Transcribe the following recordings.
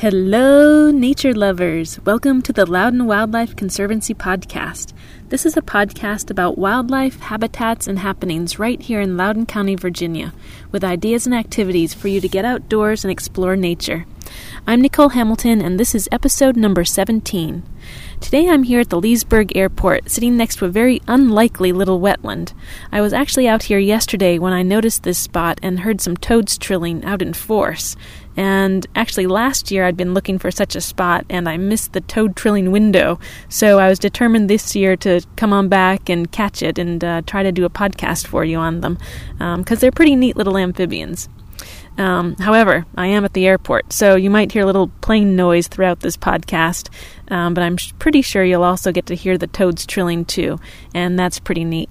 Hello, nature lovers. Welcome to the Loudoun Wildlife Conservancy podcast. This is a podcast about wildlife, habitats, and happenings right here in Loudoun County, Virginia, with ideas and activities for you to get outdoors and explore nature. I'm Nicole Hamilton, and this is episode number 17. Today I'm here at the Leesburg Airport, sitting next to a very unlikely little wetland. I was actually out here yesterday when I noticed this spot and heard some toads trilling out in force. And actually last year I'd been looking for such a spot and I missed the toad trilling window. So I was determined this year to come on back and catch it and try to do a podcast for you on them, because they're pretty neat little amphibians. However, I am at the airport, so you might hear a little plane noise throughout this podcast, but I'm pretty sure you'll also get to hear the toads trilling too, and that's pretty neat.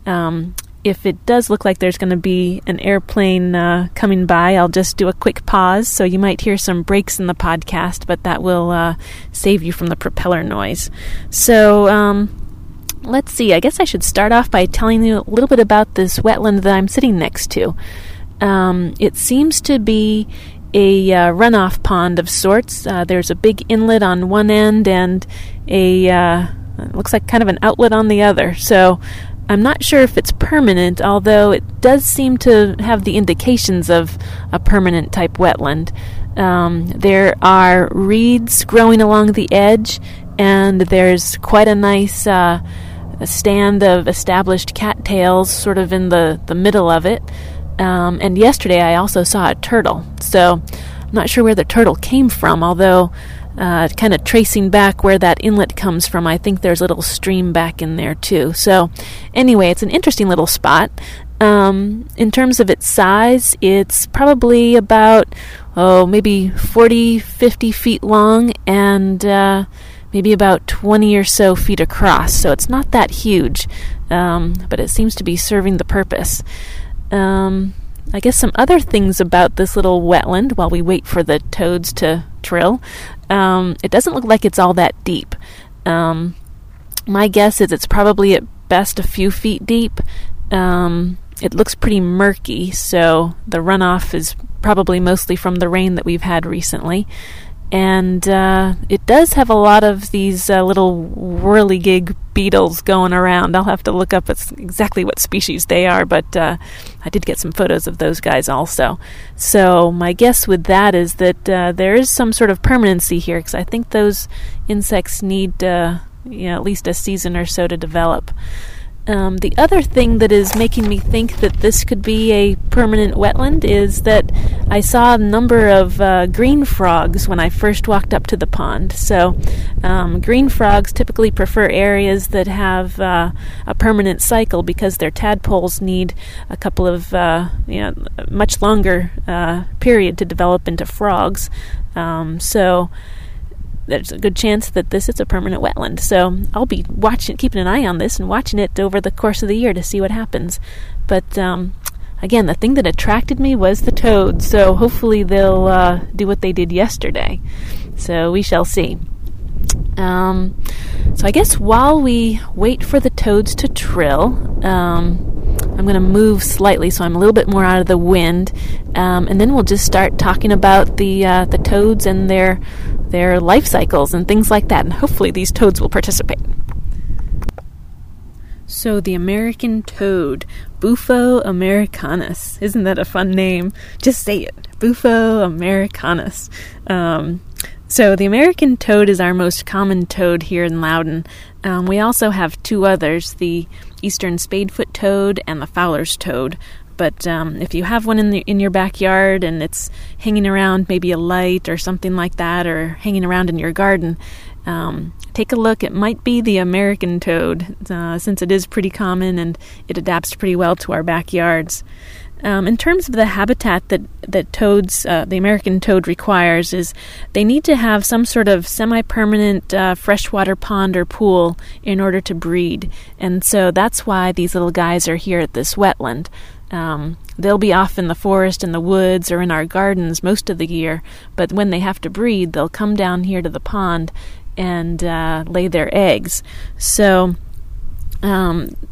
If it does look like there's going to be an airplane coming by, I'll just do a quick pause, so you might hear some breaks in the podcast, but that will save you from the propeller noise. So, let's see, I guess I should start off by telling you a little bit about this wetland that I'm sitting next to. It seems to be a runoff pond of sorts. There's a big inlet on one end and it looks like kind of an outlet on the other. So I'm not sure if it's permanent, although it does seem to have the indications of a permanent type wetland. There are reeds growing along the edge, and there's quite a nice a stand of established cattails sort of in the middle of it. And yesterday I also saw a turtle, so I'm not sure where the turtle came from, although kind of tracing back where that inlet comes from, I think there's a little stream back in there too. So anyway, it's an interesting little spot. In terms of its size, it's probably about, maybe 40, 50 feet long and maybe about 20 or so feet across, so it's not that huge, but it seems to be serving the purpose. I guess some other things about this little wetland while we wait for the toads to trill. It doesn't look like it's all that deep. My guess is it's probably at best a few feet deep. It looks pretty murky, so the runoff is probably mostly from the rain that we've had recently. And it does have a lot of these little whirligig beetles going around. I'll have to look up exactly what species they are, but I did get some photos of those guys also. So my guess with that is that there is some sort of permanency here, because I think those insects need at least a season or so to develop. The other thing that is making me think that this could be a permanent wetland is that I saw a number of green frogs when I first walked up to the pond. So green frogs typically prefer areas that have a permanent cycle because their tadpoles need a couple of much longer period to develop into frogs. So there's a good chance that this is a permanent wetland. So I'll be keeping an eye on this and watching it over the course of the year to see what happens. But again, the thing that attracted me was the toads, so hopefully they'll do what they did yesterday. So we shall see. So I guess while we wait for the toads to trill, I'm going to move slightly so I'm a little bit more out of the wind, and then we'll just start talking about the toads and their life cycles and things like that, and hopefully these toads will participate. So the American toad, Bufo americanus. Isn't that a fun name? Just say it, Bufo americanus. So the American toad is our most common toad here in Loudoun. We also have two others, the eastern spadefoot toad and the Fowler's toad. But if you have one in your backyard and it's hanging around maybe a light or something like that, or hanging around in your garden, take a look. It might be the American toad, since it is pretty common and it adapts pretty well to our backyards. In terms of the habitat that toads, the American toad requires, is they need to have some sort of semi-permanent freshwater pond or pool in order to breed. And so that's why these little guys are here at this wetland. They'll be off in the forest, in the woods, or in our gardens most of the year, but when they have to breed, they'll come down here to the pond and lay their eggs. So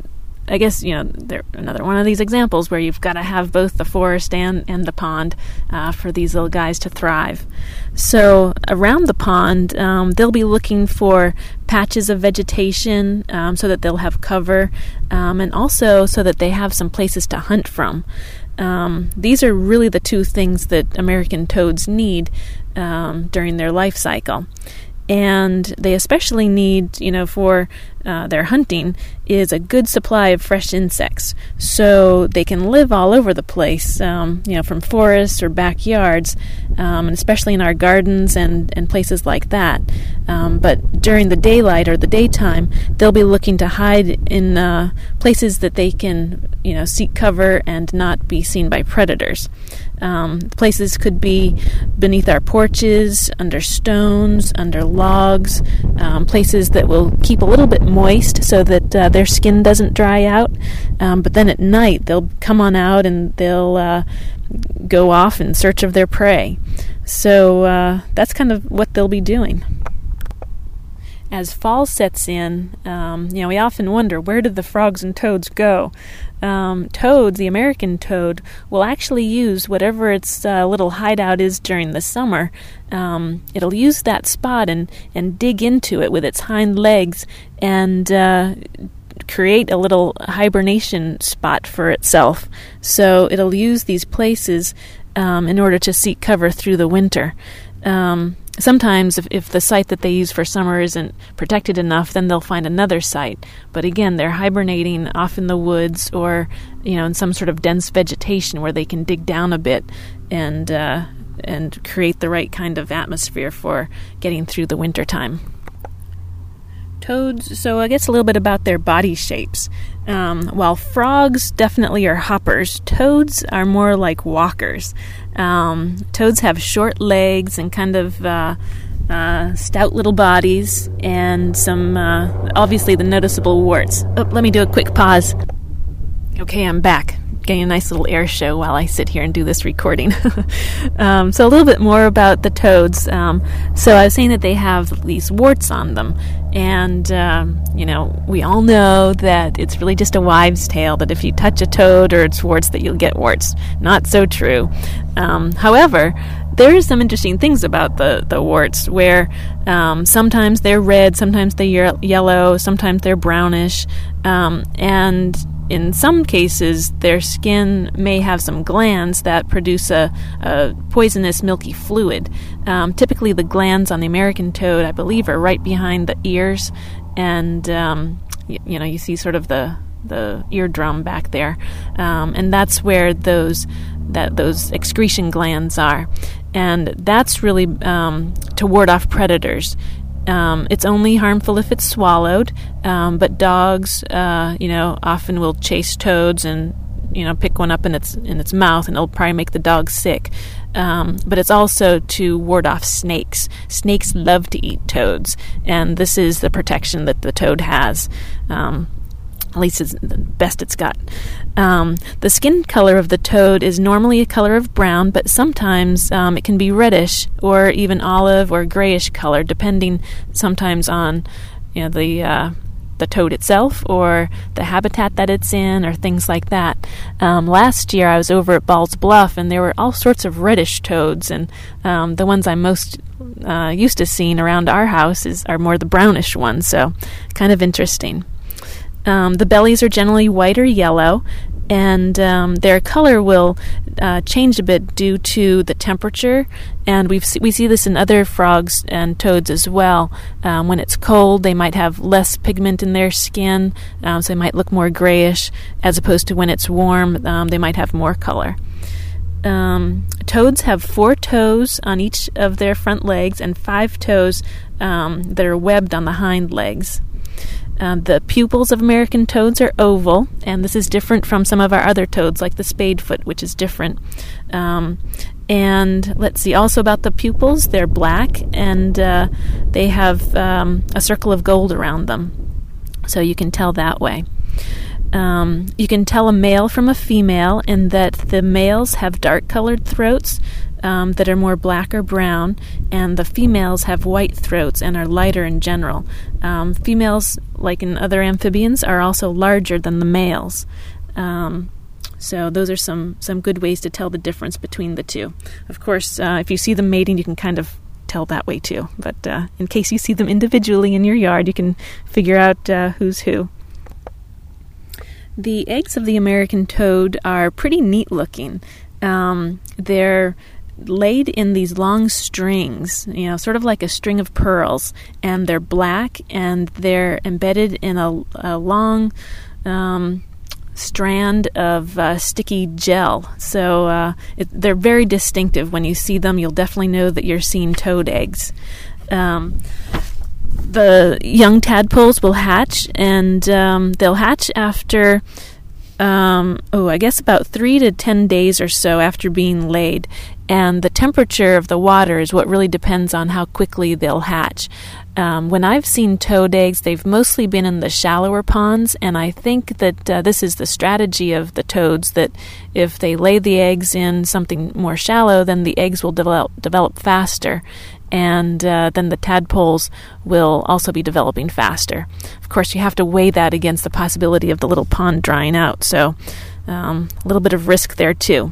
I guess, they're another one of these examples where you've got to have both the forest and the pond for these little guys to thrive. So around the pond, they'll be looking for patches of vegetation so that they'll have cover, and also so that they have some places to hunt from. These are really the two things that American toads need during their life cycle. And they especially need, for their hunting, is a good supply of fresh insects. So they can live all over the place, from forests or backyards, and especially in our gardens and places like that. But during the daylight or the daytime, they'll be looking to hide in places that they can, seek cover and not be seen by predators. Places could be beneath our porches, under stones, under logs, places that will keep a little bit moist so that their skin doesn't dry out. But then at night, they'll come on out and they'll go off in search of their prey. So that's kind of what they'll be doing. As fall sets in, we often wonder, where did the frogs and toads go? Toads, the American toad, will actually use whatever its little hideout is during the summer. It'll use that spot and dig into it with its hind legs and create a little hibernation spot for itself. So it'll use these places in order to seek cover through the winter. Sometimes if the site that they use for summer isn't protected enough, then they'll find another site. But again, they're hibernating off in the woods or, in some sort of dense vegetation where they can dig down a bit and create the right kind of atmosphere for getting through the wintertime. Toads, so I guess a little bit about their body shapes. While frogs definitely are hoppers, toads are more like walkers. Toads have short legs and kind of stout little bodies and some, obviously, the noticeable warts. Oh, let me do a quick pause. Okay, I'm back. Getting a nice little air show while I sit here and do this recording. So a little bit more about the toads. So I was saying that they have these warts on them. And, we all know that it's really just a wives' tale, that if you touch a toad or its warts that you'll get warts. Not so true. However, there are some interesting things about the warts where sometimes they're red, sometimes they're yellow, sometimes they're brownish, and in some cases, their skin may have some glands that produce a poisonous milky fluid. Typically, the glands on the American toad, I believe, are right behind the ears, and you see sort of the eardrum back there, and that's where those excretion glands are, and that's really to ward off predators. It's only harmful if it's swallowed, but dogs, often will chase toads and, pick one up in its mouth, and it'll probably make the dog sick. But it's also to ward off snakes. Snakes love to eat toads, and this is the protection that the toad has. At least it's the best it's got. The skin color of the toad is normally a color of brown, but sometimes it can be reddish or even olive or grayish color, depending sometimes on the toad itself or the habitat that it's in or things like that. Last year I was over at Ball's Bluff, and there were all sorts of reddish toads, and the ones I'm most used to seeing around our house are more the brownish ones, so kind of interesting. The bellies are generally white or yellow, and their color will change a bit due to the temperature, and we see this in other frogs and toads as well. When it's cold, they might have less pigment in their skin, so they might look more grayish, as opposed to when it's warm, they might have more color. Toads have 4 toes on each of their front legs and 5 toes that are webbed on the hind legs. The pupils of American toads are oval, and this is different from some of our other toads, like the spadefoot, which is different. And let's see, also about the pupils, they're black, and they have a circle of gold around them, so you can tell that way. You can tell a male from a female in that the males have dark-colored throats, that are more black or brown, and the females have white throats and are lighter in general. Females, like in other amphibians, are also larger than the males. So those are some good ways to tell the difference between the two. Of course, if you see them mating, you can kind of tell that way too. But in case you see them individually in your yard, you can figure out who's who. The eggs of the American toad are pretty neat looking. They're laid in these long strings, sort of like a string of pearls, and they're black, and they're embedded in a long strand of sticky gel. So they're very distinctive. When you see them, you'll definitely know that you're seeing toad eggs. The young tadpoles will hatch, and they'll hatch after, I guess about 3 to 10 days or so after being laid. And the temperature of the water is what really depends on how quickly they'll hatch. When I've seen toad eggs, they've mostly been in the shallower ponds, and I think that this is the strategy of the toads, that if they lay the eggs in something more shallow, then the eggs will develop faster, and then the tadpoles will also be developing faster. Of course, you have to weigh that against the possibility of the little pond drying out, so a little bit of risk there too.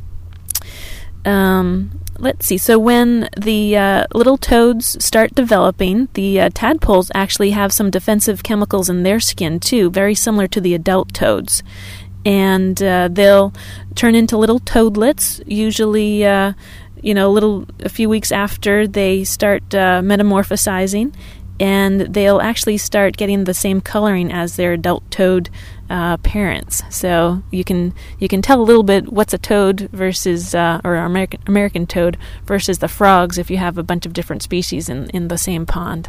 Let's see. So when the little toads start developing, the tadpoles actually have some defensive chemicals in their skin too, very similar to the adult toads. And they'll turn into little toadlets, usually a few weeks after they start metamorphosizing, and they'll actually start getting the same coloring as their adult toad parents. So you can tell a little bit what's a toad versus or American toad versus the frogs if you have a bunch of different species in the same pond.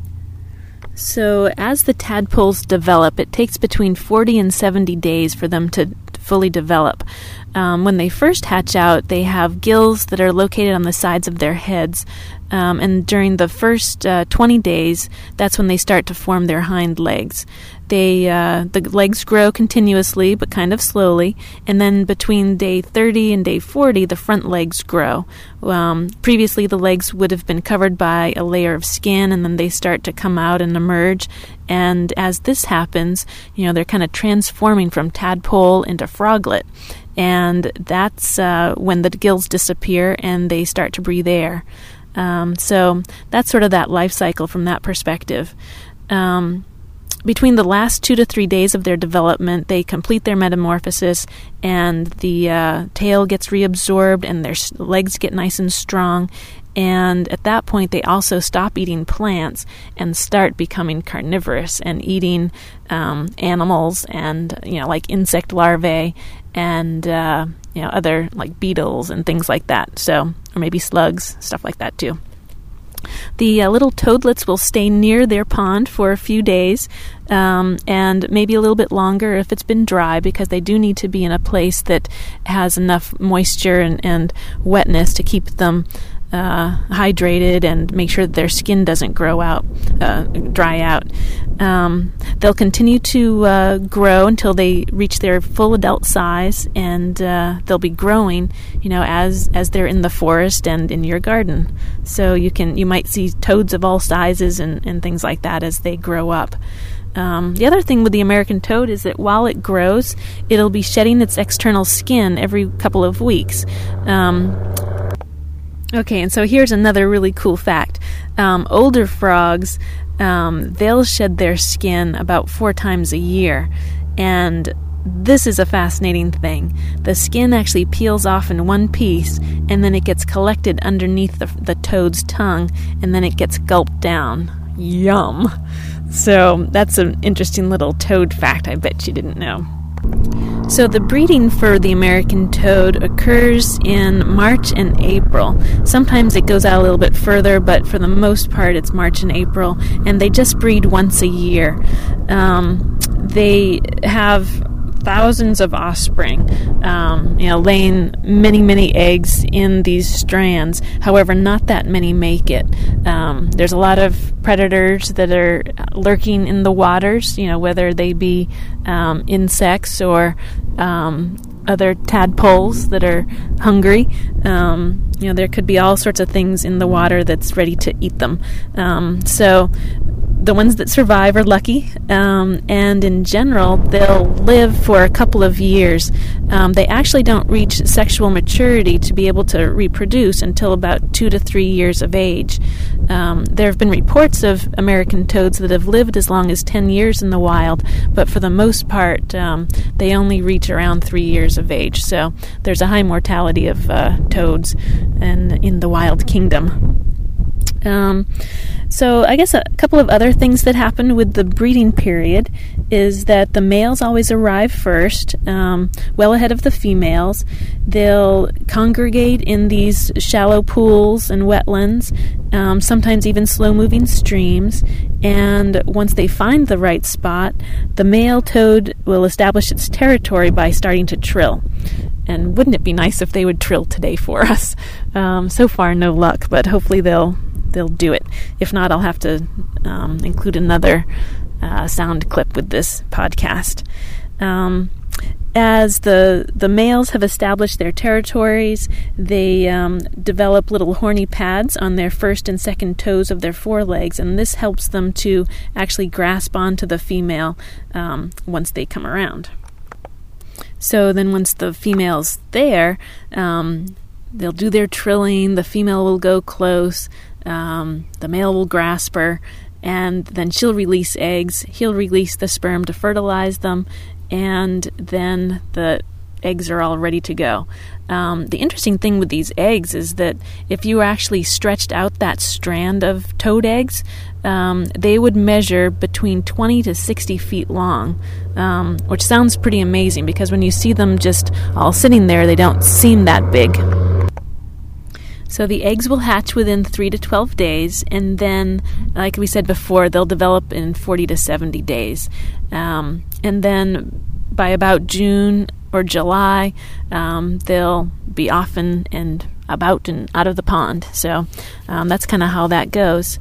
So as the tadpoles develop, it takes between 40 and 70 days for them to fully develop. When they first hatch out, they have gills that are located on the sides of their heads, and during the first 20 days, that's when they start to form their hind legs. The legs grow continuously, but kind of slowly, and then between day 30 and day 40, the front legs grow. Previously, the legs would have been covered by a layer of skin, and then they start to come out and emerge. And as this happens, they're kind of transforming from tadpole into froglet. And that's when the gills disappear and they start to breathe air. So that's sort of that life cycle from that perspective. Between the last 2 to 3 days of their development, they complete their metamorphosis, and the tail gets reabsorbed, and their legs get nice and strong. And at that point, they also stop eating plants and start becoming carnivorous and eating animals and like insect larvae and other like beetles and things like that. So, or maybe slugs, stuff like that too. The little toadlets will stay near their pond for a few days, and maybe a little bit longer if it's been dry, because they do need to be in a place that has enough moisture and wetness to keep them hydrated and make sure that their skin doesn't dry out. They'll continue to grow until they reach their full adult size, and they'll be growing, as they're in the forest and in your garden. So you might see toads of all sizes and things like that as they grow up. The other thing with the American toad is that while it grows, it'll be shedding its external skin every couple of weeks. Okay, and so here's another really cool fact. Older frogs, they'll shed their skin about 4 times a year, and this is a fascinating thing. The skin actually peels off in one piece, and then it gets collected underneath the toad's tongue, and then it gets gulped down. Yum! So that's an interesting little toad fact I bet you didn't know. So the breeding for the American toad occurs in March and April. Sometimes it goes out a little bit further, but for the most part it's March and April, and they just breed once a year. They have thousands of offspring, laying many, many eggs in these strands. However, not that many make it. There's a lot of predators that are lurking in the waters, whether they be insects or other tadpoles that are hungry. There could be all sorts of things in the water that's ready to eat them. So the ones that survive are lucky, and in general, they'll live for a couple of years. They actually don't reach sexual maturity to be able to reproduce until about 2 to 3 years of age. There have been reports of American toads that have lived as long as 10 years in the wild, but for the most part, they only reach around 3 years of age. So there's a high mortality of toads in the wild kingdom. So I guess a couple of other things that happen with the breeding period is that the males always arrive first, well ahead of the females. They'll congregate in these shallow pools and wetlands, sometimes even slow-moving streams, and once they find the right spot, the male toad will establish its territory by starting to trill. And wouldn't it be nice if they would trill today for us? So far, no luck, but hopefully they'll do it. If not, I'll have to include another sound clip with this podcast. As the males have established their territories, they develop little horny pads on their first and second toes of their forelegs, and this helps them to actually grasp onto the female once they come around. So then once the female's there, they'll do their trilling, the female will go close, the male will grasp her, and then she'll release eggs, he'll release the sperm to fertilize them, and then the eggs are all ready to go. The interesting thing with these eggs is that if you actually stretched out that strand of toad eggs, they would measure between 20 to 60 feet long, which sounds pretty amazing because when you see them just all sitting there, they don't seem that big. So the eggs will hatch within 3 to 12 days, and then, like we said before, they'll develop in 40 to 70 days. And then by about June or July, they'll be off and about and out of the pond. So that's kind of how that goes.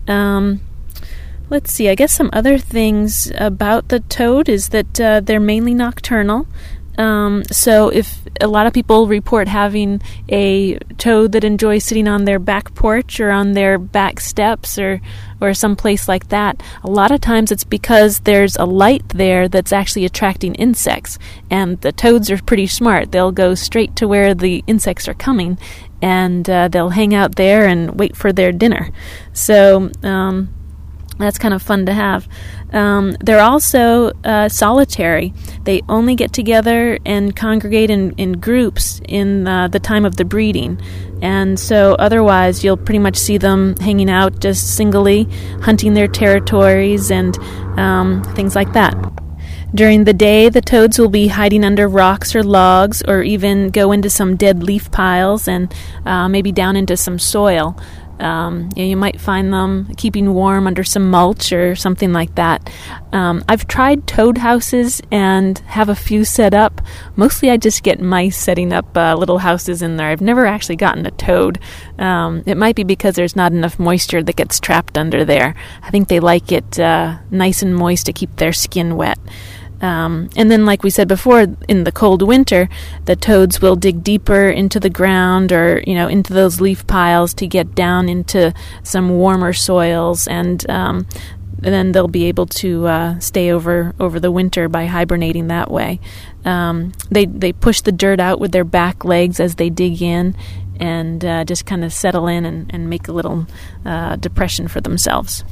Let's see, I guess some other things about the toad is that they're mainly nocturnal. So if a lot of people report having a toad that enjoys sitting on their back porch or on their back steps or someplace like that, a lot of times it's because there's a light there that's actually attracting insects, and the toads are pretty smart. They'll go straight to where the insects are coming, and they'll hang out there and wait for their dinner. So that's kind of fun to have. They're also solitary. They only get together and congregate in groups in the time of the breeding. And so otherwise you'll pretty much see them hanging out just singly, hunting their territories and things like that. During the day, the toads will be hiding under rocks or logs, or even go into some dead leaf piles and maybe down into some soil. You might find them keeping warm under some mulch or something like that. I've tried toad houses and have a few set up. Mostly I just get mice setting up little houses in there. I've never actually gotten a toad. It might be because there's not enough moisture that gets trapped under there. I think they like it nice and moist to keep their skin wet. And then, like we said before, in the cold winter, the toads will dig deeper into the ground or, into those leaf piles to get down into some warmer soils, and then they'll be able to stay over the winter by hibernating that way. They push the dirt out with their back legs as they dig in and just kind of settle in and make a little depression for themselves.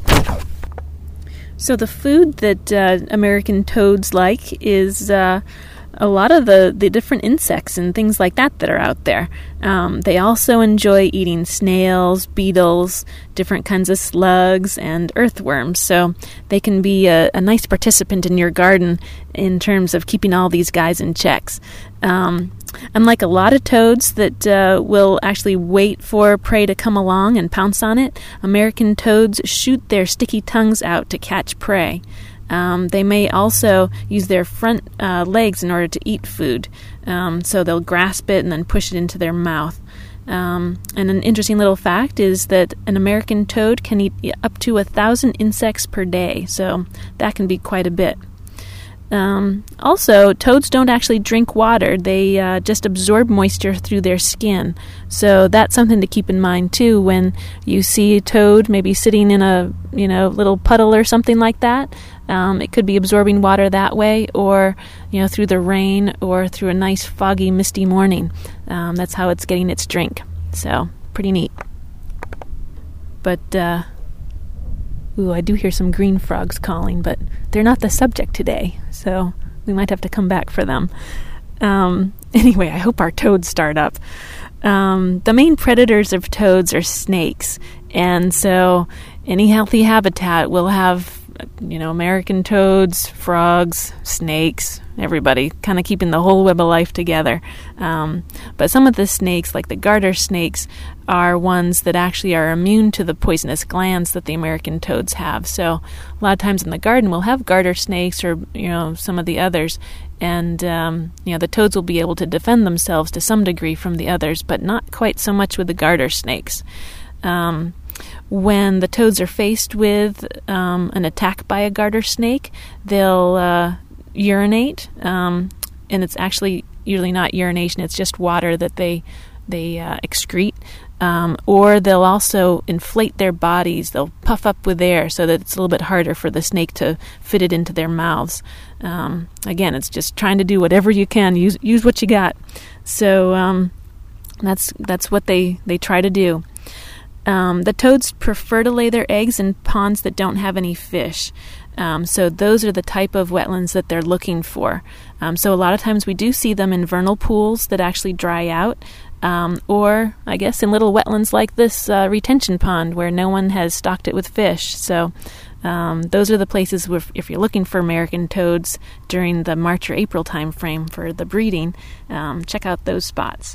So the food that American toads like is a lot of the different insects and things like that are out there. They also enjoy eating snails, beetles, different kinds of slugs, and earthworms. So they can be a nice participant in your garden in terms of keeping all these guys in checks. Unlike a lot of toads that will actually wait for prey to come along and pounce on it, American toads shoot their sticky tongues out to catch prey. They may also use their front legs in order to eat food. So they'll grasp it and then push it into their mouth. And an interesting little fact is that an American toad can eat up to 1,000 insects per day. So that can be quite a bit. Also, toads don't actually drink water. They just absorb moisture through their skin. So that's something to keep in mind, too, when you see a toad maybe sitting in a little puddle or something like that. It could be absorbing water that way, or through the rain, or through a nice foggy, misty morning. That's how it's getting its drink. So, pretty neat. But, I do hear some green frogs calling, but they're not the subject today, so we might have to come back for them. Anyway, I hope our toads start up. The main predators of toads are snakes, and so any healthy habitat will have American toads, frogs, snakes, everybody, kind of keeping the whole web of life together. But some of the snakes, like the garter snakes, are ones that actually are immune to the poisonous glands that the American toads have. So a lot of times in the garden we'll have garter snakes or, some of the others. And, the toads will be able to defend themselves to some degree from the others, but not quite so much with the garter snakes. When the toads are faced with an attack by a garter snake, they'll urinate, and it's actually usually not urination, it's just water that they excrete, or they'll also inflate their bodies. They'll puff up with air so that it's a little bit harder for the snake to fit it into their mouths. Again, it's just trying to do whatever you can, use what you got. So that's what they try to do. The toads prefer to lay their eggs in ponds that don't have any fish. So those are the type of wetlands that they're looking for. So a lot of times we do see them in vernal pools that actually dry out, or I guess in little wetlands like this retention pond where no one has stocked it with fish. So those are the places where, if you're looking for American toads during the March or April time frame for the breeding, check out those spots.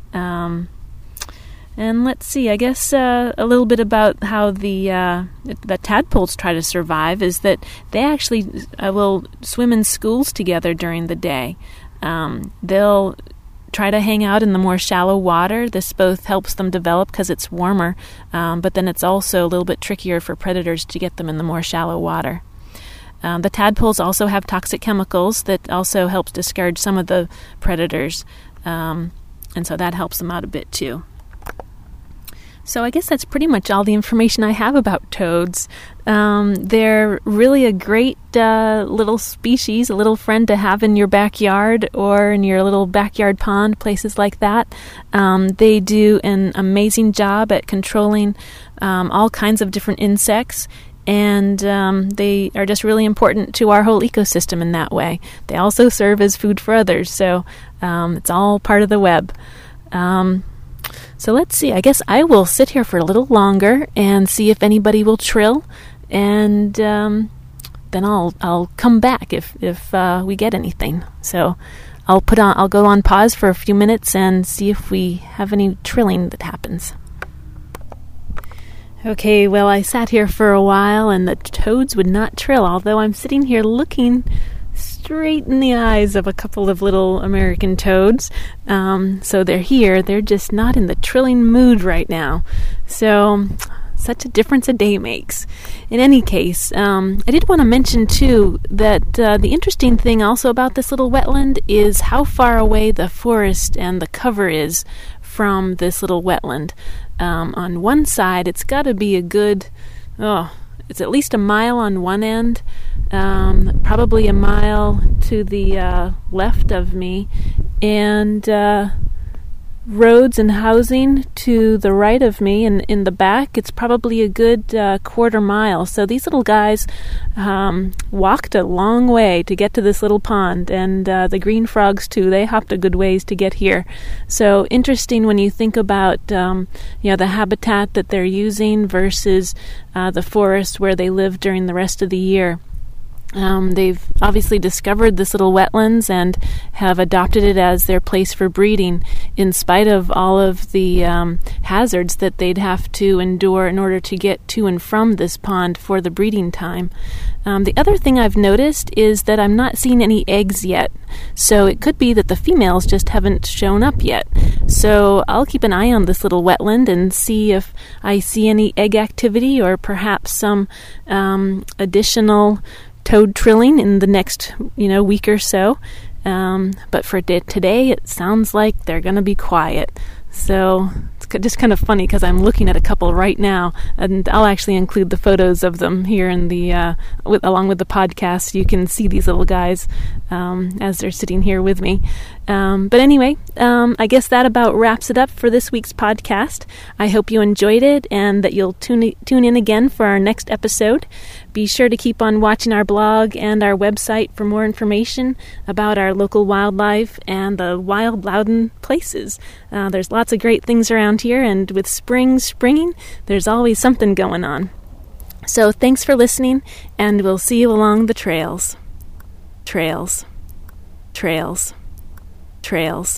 And let's see, I guess a little bit about how the tadpoles try to survive is that they actually will swim in schools together during the day. They'll try to hang out in the more shallow water. This both helps them develop because it's warmer, but then it's also a little bit trickier for predators to get them in the more shallow water. The tadpoles also have toxic chemicals that also helps discourage some of the predators, and so that helps them out a bit too. So I guess that's pretty much all the information I have about toads. They're really a great little species, a little friend to have in your backyard or in your little backyard pond, places like that. They do an amazing job at controlling all kinds of different insects, and they are just really important to our whole ecosystem in that way. They also serve as food for others, so it's all part of the web. So let's see, I guess I will sit here for a little longer and see if anybody will trill, and then I'll come back if we get anything. So I'll go on pause for a few minutes and see if we have any trilling that happens. Okay, well, I sat here for a while and the toads would not trill, although I'm sitting here looking straight in the eyes of a couple of little American toads. So they're here. They're just not in the trilling mood right now. So such a difference a day makes. In any case, I did want to mention, too, that the interesting thing also about this little wetland is how far away the forest and the cover is from this little wetland. On one side, it's got to be a good... it's at least a mile on one end, probably a mile to the left of me, and roads and housing to the right of me, and in the back it's probably a good quarter mile. So these little guys walked a long way to get to this little pond, and the green frogs too, they hopped a good ways to get here. So interesting when you think about the habitat that they're using versus the forest where they live during the rest of the year. They've obviously discovered this little wetlands and have adopted it as their place for breeding, in spite of all of the hazards that they'd have to endure in order to get to and from this pond for the breeding time. The other thing I've noticed is that I'm not seeing any eggs yet, so it could be that the females just haven't shown up yet. So I'll keep an eye on this little wetland and see if I see any egg activity or perhaps some additional toad trilling in the next, week or so. But for today, it sounds like they're going to be quiet. So it's just kind of funny because I'm looking at a couple right now, and I'll actually include the photos of them here in the along with the podcast. You can see these little guys as they're sitting here with me. But anyway, I guess that about wraps it up for this week's podcast. I hope you enjoyed it and that you'll tune in again for our next episode. Be sure to keep on watching our blog and our website for more information about our local wildlife and the wild Loudon places. There's lots of great things around here, and with springing, there's always something going on. So thanks for listening, and we'll see you along the trails. Trails.